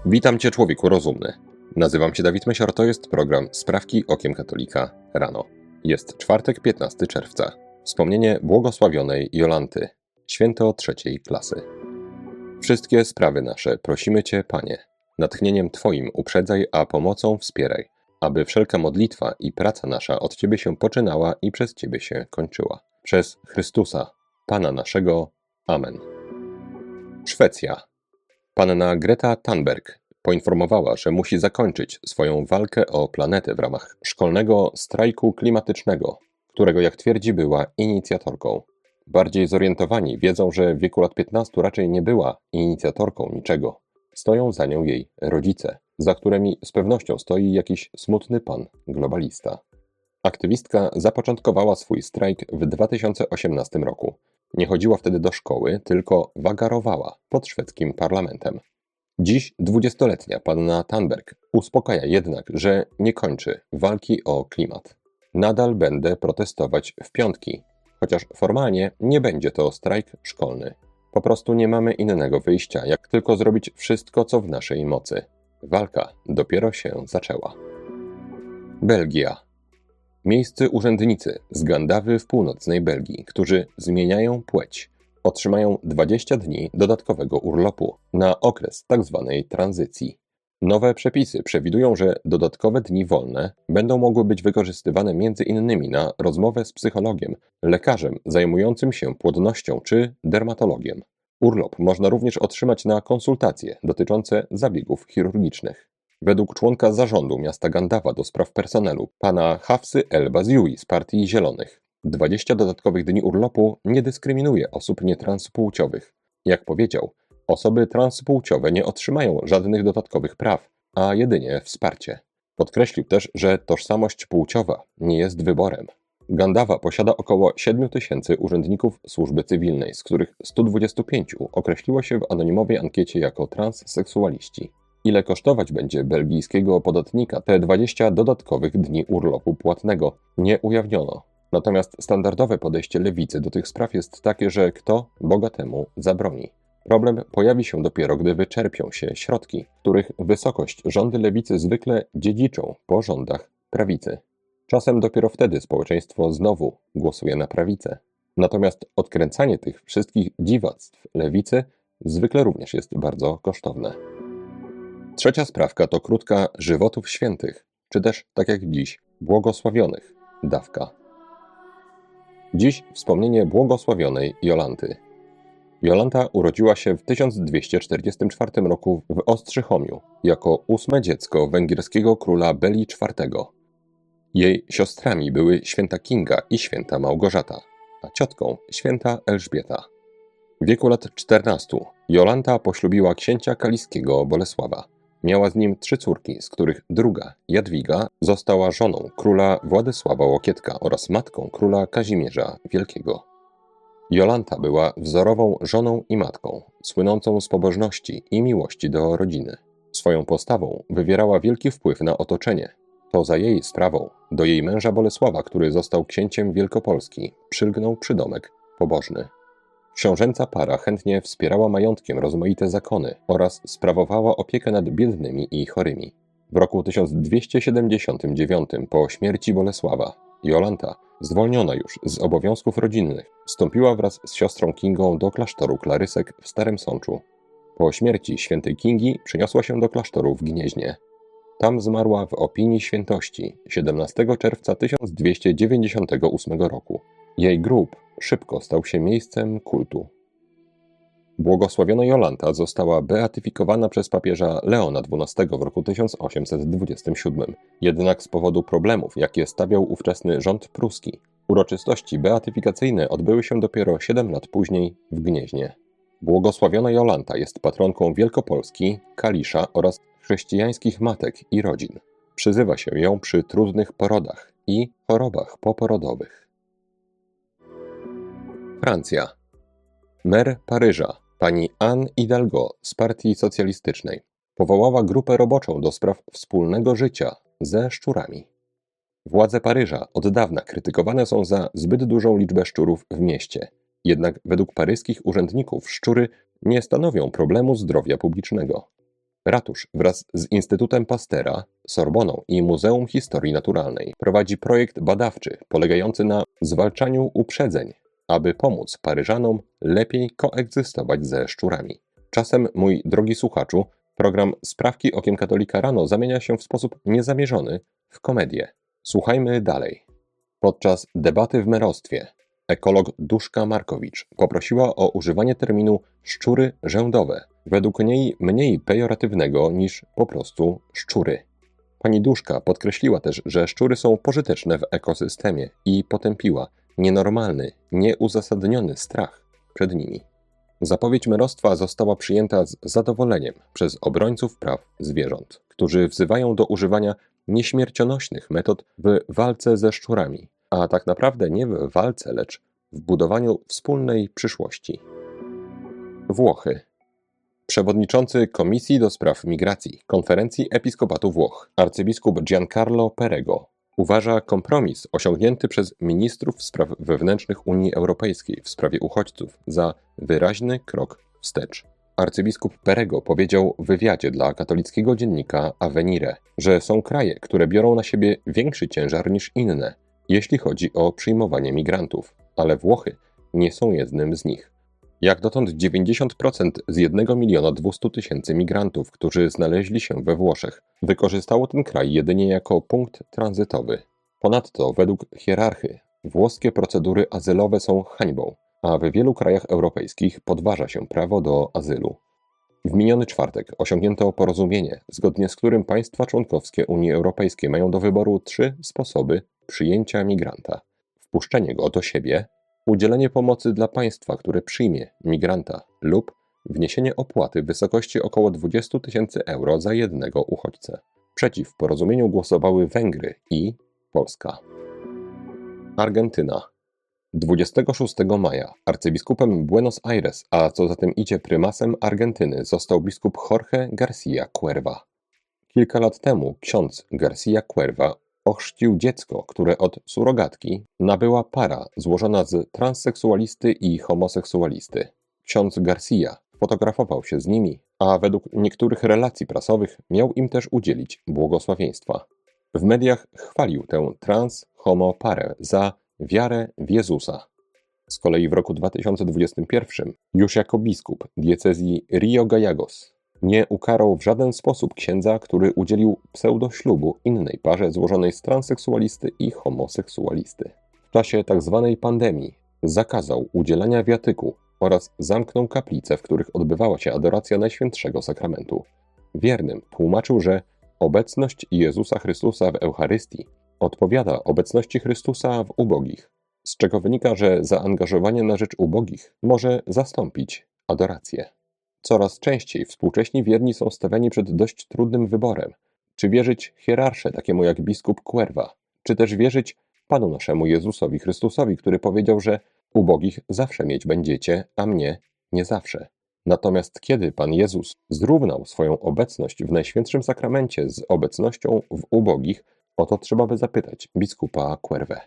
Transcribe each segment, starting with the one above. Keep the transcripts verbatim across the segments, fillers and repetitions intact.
Witam Cię, człowieku rozumny. Nazywam się Dawid Mesior, to jest program Sprawki Okiem Katolika rano. Jest czwartek, piętnastego czerwca. Wspomnienie błogosławionej Jolanty, święto trzeciej klasy. Wszystkie sprawy nasze prosimy Cię, Panie, natchnieniem Twoim uprzedzaj, a pomocą wspieraj, aby wszelka modlitwa i praca nasza od Ciebie się poczynała i przez Ciebie się kończyła. Przez Chrystusa, Pana naszego. Amen. Szwecja. Panna Greta Thunberg poinformowała, że musi zakończyć swoją walkę o planetę w ramach szkolnego strajku klimatycznego, którego, jak twierdzi, była inicjatorką. Bardziej zorientowani wiedzą, że w wieku lat piętnastu raczej nie była inicjatorką niczego. Stoją za nią jej rodzice, za którymi z pewnością stoi jakiś smutny pan globalista. Aktywistka zapoczątkowała swój strajk w dwa tysiące osiemnastym roku. Nie chodziła wtedy do szkoły, tylko wagarowała pod szwedzkim parlamentem. Dziś dwudziestoletnia panna Thunberg uspokaja jednak, że nie kończy walki o klimat. Nadal będę protestować w piątki, chociaż formalnie nie będzie to strajk szkolny. Po prostu nie mamy innego wyjścia, jak tylko zrobić wszystko, co w naszej mocy. Walka dopiero się zaczęła. Belgia. Miejscy urzędnicy z Gandawy w północnej Belgii, którzy zmieniają płeć, otrzymają dwadzieścia dni dodatkowego urlopu na okres tzw. tranzycji. Nowe przepisy przewidują, że dodatkowe dni wolne będą mogły być wykorzystywane między innymi na rozmowę z psychologiem, lekarzem zajmującym się płodnością czy dermatologiem. Urlop można również otrzymać na konsultacje dotyczące zabiegów chirurgicznych. Według członka zarządu miasta Gandawa do spraw personelu, pana Hafsy El Baziui z Partii Zielonych, dwadzieścia dodatkowych dni urlopu nie dyskryminuje osób nietranspłciowych. Jak powiedział, osoby transpłciowe nie otrzymają żadnych dodatkowych praw, a jedynie wsparcie. Podkreślił też, że tożsamość płciowa nie jest wyborem. Gandawa posiada około siedmiu tysięcy urzędników służby cywilnej, z których stu dwudziestu pięciu określiło się w anonimowej ankiecie jako transseksualiści. Ile kosztować będzie belgijskiego podatnika te dwadzieścia dodatkowych dni urlopu płatnego, nie ujawniono. Natomiast standardowe podejście lewicy do tych spraw jest takie, że kto bogatemu zabroni. Problem pojawi się dopiero, gdy wyczerpią się środki, których wysokość rządy lewicy zwykle dziedziczą po rządach prawicy. Czasem dopiero wtedy społeczeństwo znowu głosuje na prawicę. Natomiast odkręcanie tych wszystkich dziwactw lewicy zwykle również jest bardzo kosztowne. Trzecia sprawka to krótka żywotów świętych, czy też, tak jak dziś, błogosławionych, dawka. Dziś wspomnienie błogosławionej Jolanty. Jolanta urodziła się w tysiąc dwieście czterdziestym czwartym roku w Ostrzychomiu jako ósme dziecko węgierskiego króla Beli czwartego. Jej siostrami były święta Kinga i święta Małgorzata, a ciotką święta Elżbieta. W wieku lat czternastu Jolanta poślubiła księcia kaliskiego Bolesława. Miała z nim trzy córki, z których druga, Jadwiga, została żoną króla Władysława Łokietka oraz matką króla Kazimierza Wielkiego. Jolanta była wzorową żoną i matką, słynącą z pobożności i miłości do rodziny. Swoją postawą wywierała wielki wpływ na otoczenie. To za jej sprawą do jej męża Bolesława, który został księciem Wielkopolski, przylgnął przydomek pobożny. Książęca para chętnie wspierała majątkiem rozmaite zakony oraz sprawowała opiekę nad biednymi i chorymi. W roku tysiąc dwieście siedemdziesiątym dziewiątym po śmierci Bolesława, Jolanta, zwolniona już z obowiązków rodzinnych, wstąpiła wraz z siostrą Kingą do klasztoru Klarysek w Starym Sączu. Po śmierci świętej Kingi przeniosła się do klasztoru w Gnieźnie. Tam zmarła w opinii świętości siedemnastego czerwca tysiąc dwieście dziewięćdziesiątego ósmego roku. Jej grób szybko stał się miejscem kultu. Błogosławiona Jolanta została beatyfikowana przez papieża Leona dwunastego w roku tysiąc osiemset dwudziestym siódmym. Jednak z powodu problemów, jakie stawiał ówczesny rząd pruski, uroczystości beatyfikacyjne odbyły się dopiero siedem lat później w Gnieźnie. Błogosławiona Jolanta jest patronką Wielkopolski, Kalisza oraz chrześcijańskich matek i rodzin. Przyzywa się ją przy trudnych porodach i chorobach poporodowych. Francja. Mer Paryża, pani Anne Hidalgo z Partii Socjalistycznej, powołała grupę roboczą do spraw wspólnego życia ze szczurami. Władze Paryża od dawna krytykowane są za zbyt dużą liczbę szczurów w mieście. Jednak według paryskich urzędników szczury nie stanowią problemu zdrowia publicznego. Ratusz wraz z Instytutem Pastera, Sorboną i Muzeum Historii Naturalnej prowadzi projekt badawczy polegający na zwalczaniu uprzedzeń, aby pomóc Paryżanom lepiej koegzystować ze szczurami. Czasem, mój drogi słuchaczu, program Sprawki okiem katolika rano zamienia się w sposób niezamierzony w komedię. Słuchajmy dalej. Podczas debaty w merostwie ekolog Duszka Markowicz poprosiła o używanie terminu szczury rzędowe, według niej mniej pejoratywnego niż po prostu szczury. Pani Duszka podkreśliła też, że szczury są pożyteczne w ekosystemie i potępiła nienormalny, nieuzasadniony strach przed nimi. Zapowiedź merostwa została przyjęta z zadowoleniem przez obrońców praw zwierząt, którzy wzywają do używania nieśmiercionośnych metod w walce ze szczurami, a tak naprawdę nie w walce, lecz w budowaniu wspólnej przyszłości. Włochy. Przewodniczący Komisji do Spraw Migracji Konferencji Episkopatu Włoch, arcybiskup Giancarlo Perego, uważa kompromis osiągnięty przez ministrów spraw wewnętrznych Unii Europejskiej w sprawie uchodźców za wyraźny krok wstecz. Arcybiskup Perego powiedział w wywiadzie dla katolickiego dziennika Avvenire, że są kraje, które biorą na siebie większy ciężar niż inne, jeśli chodzi o przyjmowanie migrantów, ale Włochy nie są jednym z nich. Jak dotąd dziewięćdziesiąt procent z jednego miliona dwieście tysięcy migrantów, którzy znaleźli się we Włoszech, wykorzystało ten kraj jedynie jako punkt tranzytowy. Ponadto, według hierarchy, włoskie procedury azylowe są hańbą, a w wielu krajach europejskich podważa się prawo do azylu. W miniony czwartek osiągnięto porozumienie, zgodnie z którym państwa członkowskie Unii Europejskiej mają do wyboru trzy sposoby przyjęcia migranta: wpuszczenie go do siebie, udzielenie pomocy dla państwa, które przyjmie migranta, lub wniesienie opłaty w wysokości około dwadzieścia tysięcy euro za jednego uchodźcę. Przeciw porozumieniu głosowały Węgry i Polska. Argentyna. dwudziestego szóstego maja arcybiskupem Buenos Aires, a co za tym idzie prymasem Argentyny, został biskup Jorge García Cuerva. Kilka lat temu ksiądz García Cuerva ochrzcił dziecko, które od surogatki nabyła para złożona z transseksualisty i homoseksualisty. Ksiądz Garcia fotografował się z nimi, a według niektórych relacji prasowych miał im też udzielić błogosławieństwa. W mediach chwalił tę trans-homo parę za wiarę w Jezusa. Z kolei w roku dwa tysiące dwudziestym pierwszym, już jako biskup diecezji Rio Gallegos, nie ukarał w żaden sposób księdza, który udzielił pseudoślubu innej parze złożonej z transseksualisty i homoseksualisty. W czasie tzw. pandemii zakazał udzielania wiatyku oraz zamknął kaplice, w których odbywała się adoracja Najświętszego Sakramentu. Wiernym tłumaczył, że obecność Jezusa Chrystusa w Eucharystii odpowiada obecności Chrystusa w ubogich, z czego wynika, że zaangażowanie na rzecz ubogich może zastąpić adorację. Coraz częściej współcześni wierni są stawiani przed dość trudnym wyborem, czy wierzyć hierarsze takiemu jak biskup Cuerva, czy też wierzyć Panu naszemu Jezusowi Chrystusowi, który powiedział, że ubogich zawsze mieć będziecie, a mnie nie zawsze. Natomiast kiedy Pan Jezus zrównał swoją obecność w Najświętszym Sakramencie z obecnością w ubogich, o to trzeba by zapytać biskupa Cuervę.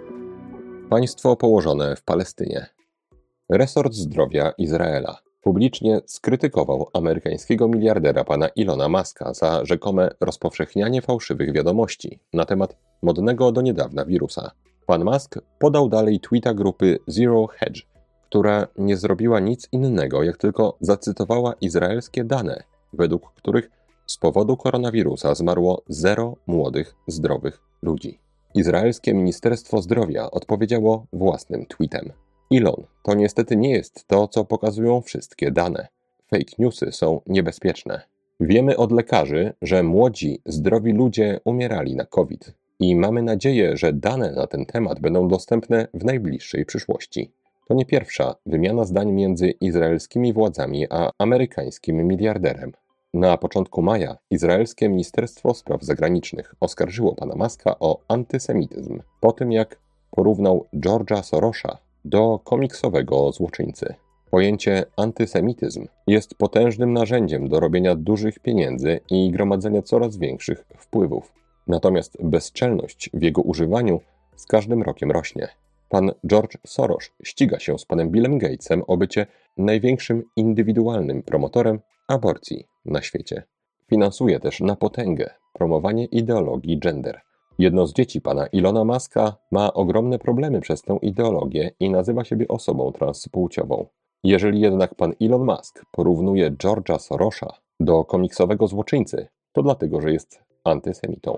Państwo położone w Palestynie. Resort Zdrowia Izraela publicznie skrytykował amerykańskiego miliardera pana Ilona Muska za rzekome rozpowszechnianie fałszywych wiadomości na temat modnego do niedawna wirusa. Pan Musk podał dalej tweeta grupy Zero Hedge, która nie zrobiła nic innego, jak tylko zacytowała izraelskie dane, według których z powodu koronawirusa zmarło zero młodych, zdrowych ludzi. Izraelskie Ministerstwo Zdrowia odpowiedziało własnym tweetem: Ilon, to niestety nie jest to, co pokazują wszystkie dane. Fake newsy są niebezpieczne. Wiemy od lekarzy, że młodzi, zdrowi ludzie umierali na COVID i mamy nadzieję, że dane na ten temat będą dostępne w najbliższej przyszłości. To nie pierwsza wymiana zdań między izraelskimi władzami a amerykańskim miliarderem. Na początku maja izraelskie Ministerstwo Spraw Zagranicznych oskarżyło pana Muska o antysemityzm po tym, jak porównał George'a Sorosa do komiksowego złoczyńcy. Pojęcie antysemityzm jest potężnym narzędziem do robienia dużych pieniędzy i gromadzenia coraz większych wpływów. Natomiast bezczelność w jego używaniu z każdym rokiem rośnie. Pan George Soros ściga się z panem Billem Gatesem o bycie największym indywidualnym promotorem aborcji na świecie. Finansuje też na potęgę promowanie ideologii gender. Jedno z dzieci pana Ilona Muska ma ogromne problemy przez tę ideologię i nazywa siebie osobą transpłciową. Jeżeli jednak pan Elon Musk porównuje George'a Soros'a do komiksowego złoczyńcy, to dlatego, że jest antysemitą.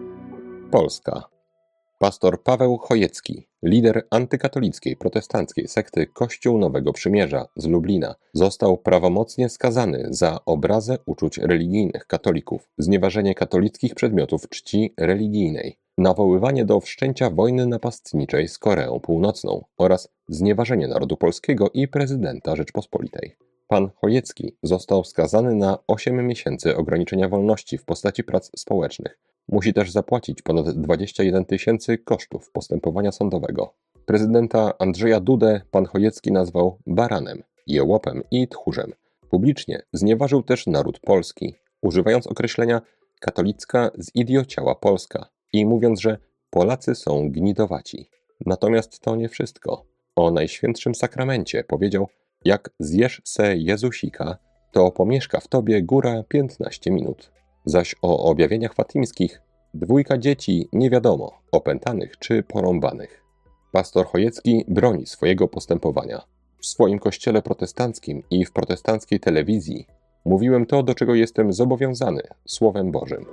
Polska. Pastor Paweł Chojecki, lider antykatolickiej protestanckiej sekty Kościół Nowego Przymierza z Lublina, został prawomocnie skazany za obrazę uczuć religijnych katolików, znieważenie katolickich przedmiotów czci religijnej, nawoływanie do wszczęcia wojny napastniczej z Koreą Północną oraz znieważenie narodu polskiego i prezydenta Rzeczpospolitej. Pan Chojecki został skazany na osiem miesięcy ograniczenia wolności w postaci prac społecznych. Musi też zapłacić ponad dwadzieścia jeden tysięcy kosztów postępowania sądowego. Prezydenta Andrzeja Dudę pan Chojecki nazwał baranem, jełopem i tchórzem. Publicznie znieważył też naród polski, używając określenia katolicka zidiociała Polska i mówiąc, że Polacy są gnidowaci. Natomiast to nie wszystko. O Najświętszym Sakramencie powiedział: jak zjesz se Jezusika, to pomieszka w tobie góra piętnaście minut. Zaś o objawieniach fatimskich: dwójka dzieci nie wiadomo, opętanych czy porąbanych. Pastor Chojecki broni swojego postępowania. W swoim kościele protestanckim i w protestanckiej telewizji mówiłem to, do czego jestem zobowiązany Słowem Bożym.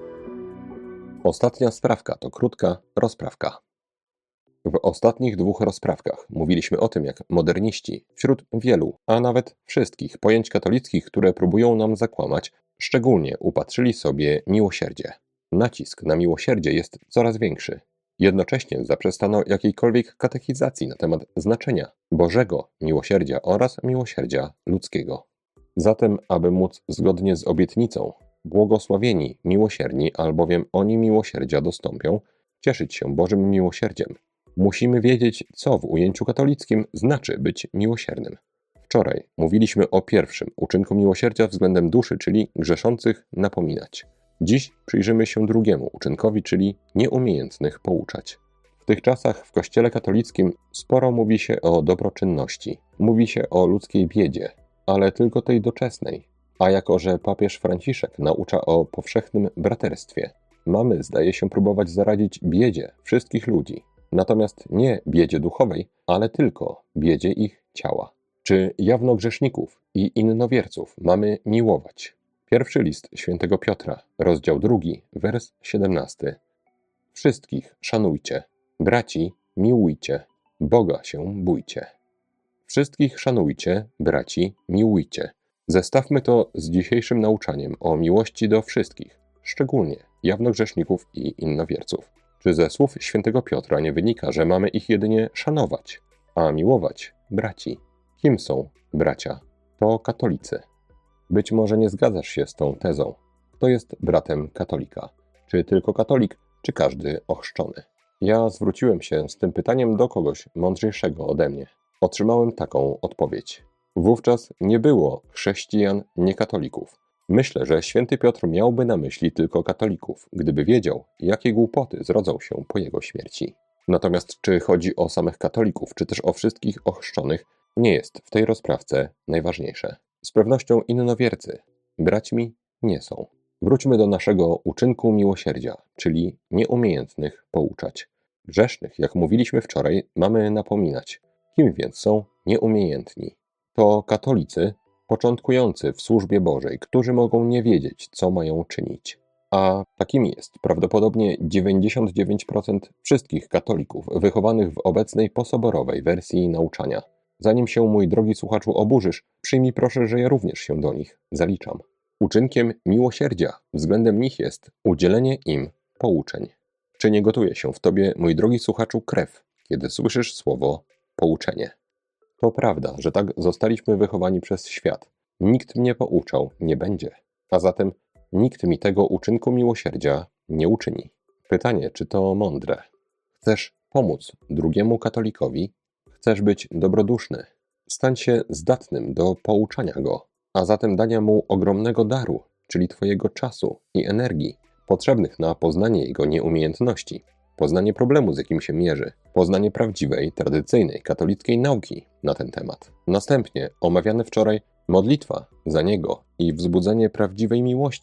Ostatnia sprawka to krótka rozprawka. W ostatnich dwóch rozprawkach mówiliśmy o tym, jak moderniści wśród wielu, a nawet wszystkich pojęć katolickich, które próbują nam zakłamać, szczególnie upatrzyli sobie miłosierdzie. Nacisk na miłosierdzie jest coraz większy. Jednocześnie zaprzestano jakiejkolwiek katechizacji na temat znaczenia Bożego miłosierdzia oraz miłosierdzia ludzkiego. Zatem, aby móc zgodnie z obietnicą błogosławieni miłosierni, albowiem oni miłosierdzia dostąpią, cieszyć się Bożym miłosierdziem, musimy wiedzieć, co w ujęciu katolickim znaczy być miłosiernym. Wczoraj mówiliśmy o pierwszym uczynku miłosierdzia względem duszy, czyli grzeszących napominać. Dziś przyjrzymy się drugiemu uczynkowi, czyli nieumiejętnych pouczać. W tych czasach w Kościele katolickim sporo mówi się o dobroczynności, mówi się o ludzkiej biedzie, ale tylko tej doczesnej. A jako że papież Franciszek naucza o powszechnym braterstwie, mamy, zdaje się, próbować zaradzić biedzie wszystkich ludzi. Natomiast nie biedzie duchowej, ale tylko biedzie ich ciała. Czy jawnogrzeszników i innowierców mamy miłować? Pierwszy list świętego Piotra, rozdział drugi, wers siedemnasty. Wszystkich szanujcie, braci miłujcie, Boga się bójcie. Wszystkich szanujcie, braci miłujcie. Zestawmy to z dzisiejszym nauczaniem o miłości do wszystkich, szczególnie jawnogrzeszników i innowierców. Czy ze słów świętego Piotra nie wynika, że mamy ich jedynie szanować, a miłować braci? Kim są bracia? To katolicy. Być może nie zgadzasz się z tą tezą. Kto jest bratem katolika? Czy tylko katolik, czy każdy ochrzczony? Ja zwróciłem się z tym pytaniem do kogoś mądrzejszego ode mnie. Otrzymałem taką odpowiedź. Wówczas nie było chrześcijan niekatolików. Myślę, że święty Piotr miałby na myśli tylko katolików, gdyby wiedział, jakie głupoty zrodzą się po jego śmierci. Natomiast czy chodzi o samych katolików, czy też o wszystkich ochrzczonych, nie jest w tej rozprawce najważniejsze. Z pewnością innowiercy braćmi nie są. Wróćmy do naszego uczynku miłosierdzia, czyli nieumiejętnych pouczać. Grzesznych, jak mówiliśmy wczoraj, mamy napominać. Kim więc są nieumiejętni? To katolicy początkujący w służbie Bożej, którzy mogą nie wiedzieć, co mają czynić. A takimi jest prawdopodobnie dziewięćdziesiąt dziewięć procent wszystkich katolików wychowanych w obecnej posoborowej wersji nauczania. Zanim się, mój drogi słuchaczu, oburzysz, przyjmij proszę, że ja również się do nich zaliczam. Uczynkiem miłosierdzia względem nich jest udzielenie im pouczeń. Czy nie gotuje się w tobie, mój drogi słuchaczu, krew, kiedy słyszysz słowo pouczenie? To prawda, że tak zostaliśmy wychowani przez świat. Nikt mnie pouczał nie będzie, a zatem nikt mi tego uczynku miłosierdzia nie uczyni. Pytanie, czy to mądre? Chcesz pomóc drugiemu katolikowi? Chcesz być dobroduszny? Stań się zdatnym do pouczania go, a zatem dania mu ogromnego daru, czyli twojego czasu i energii, potrzebnych na poznanie jego nieumiejętności, poznanie problemu, z jakim się mierzy, poznanie prawdziwej, tradycyjnej, katolickiej nauki na ten temat. Następnie omawiane wczoraj modlitwa za niego i wzbudzenie prawdziwej miłości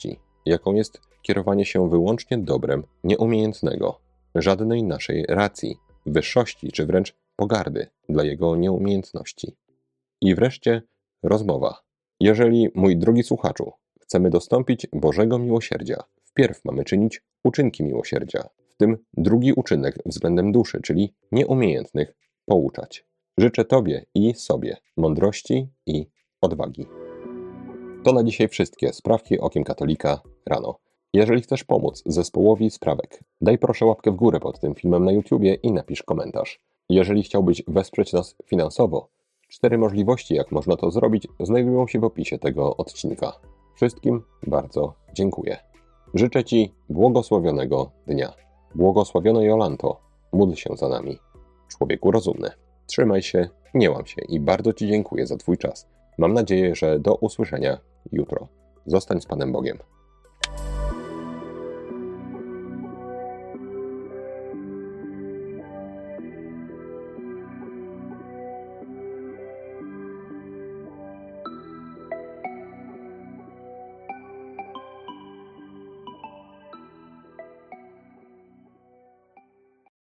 jaką jest kierowanie się wyłącznie dobrem nieumiejętnego, żadnej naszej racji, wyższości czy wręcz pogardy dla jego nieumiejętności. I wreszcie rozmowa. Jeżeli, mój drogi słuchaczu, chcemy dostąpić Bożego miłosierdzia, wpierw mamy czynić uczynki miłosierdzia, w tym drugi uczynek względem duszy, czyli nieumiejętnych, pouczać. Życzę Tobie i sobie mądrości i odwagi. To na dzisiaj wszystkie sprawki Okiem Katolika rano. Jeżeli chcesz pomóc zespołowi sprawek, daj proszę łapkę w górę pod tym filmem na YouTubie i napisz komentarz. Jeżeli chciałbyś wesprzeć nas finansowo, cztery możliwości, jak można to zrobić, znajdują się w opisie tego odcinka. Wszystkim bardzo dziękuję. Życzę Ci błogosławionego dnia. Błogosławiona Jolanto, módl się za nami. Człowieku rozumny. Trzymaj się, nie łam się i bardzo Ci dziękuję za Twój czas. Mam nadzieję, że do usłyszenia jutro. Zostań z Panem Bogiem.